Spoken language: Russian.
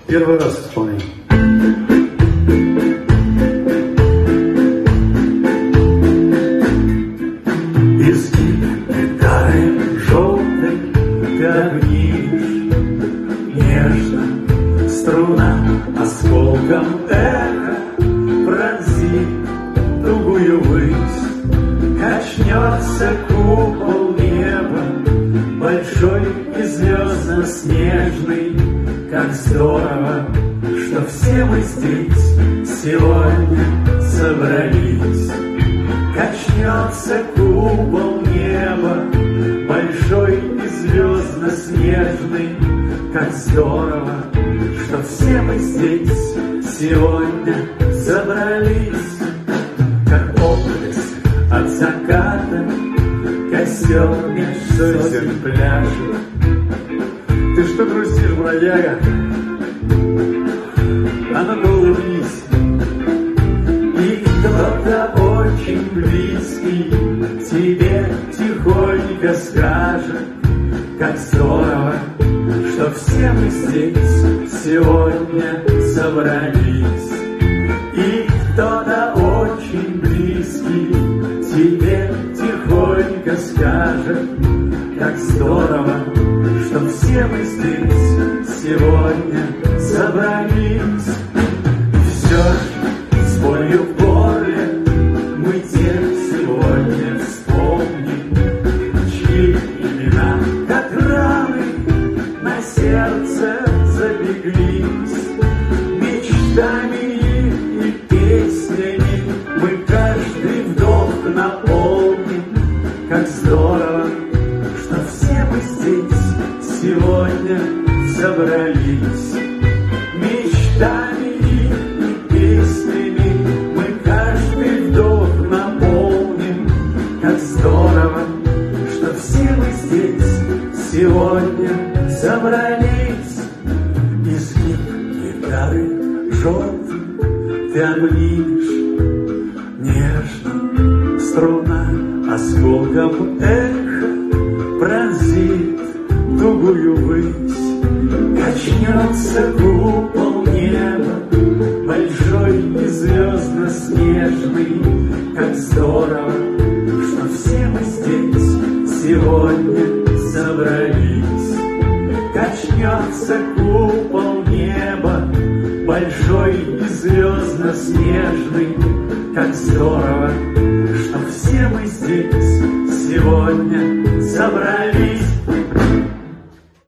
Первый раз исполняю. Изгиб гитары желтой, как ниш, нежно струна осколком эха пронзит тугую высь. Качнется купол неба, большой и звездно-снежный. Как здорово, что все мы здесь сегодня собрались. Качнется купол неба, большой и звездно-снежный. Как здорово, что все мы здесь сегодня собрались. Как отблеск от заката, костер меж сосен пляжа. Ты что грустишь, бродяга? А ну-ка улыбнись. И кто-то очень близкий тебе тихонько скажет, как здорово, что все мы здесь сегодня собрались. И кто-то очень близкий тебе тихонько скажет, как здорово, что все мы здесь сегодня собрались. И все же с болью в горле мы тех сегодня вспомним, чьи имена, как раны, на сердце забеглись. Мечтами и песнями мы каждый вдох наполним. Как здорово, что все мы здесь сегодня собрались. Мечтами и песнями мы каждый вдох наполним. Как здорово, что все мы здесь сегодня собрались. Изгиб гитары желтый ты обнимешь нежно, струна осколком эха пронзит тугую высь. Качнется купол неба, большой и звездно-снежный. Как здорово, что все мы здесь сегодня собрались. Качнется купол неба, большой и звездно-снежный. Как здорово, что все мы здесь сегодня собрались.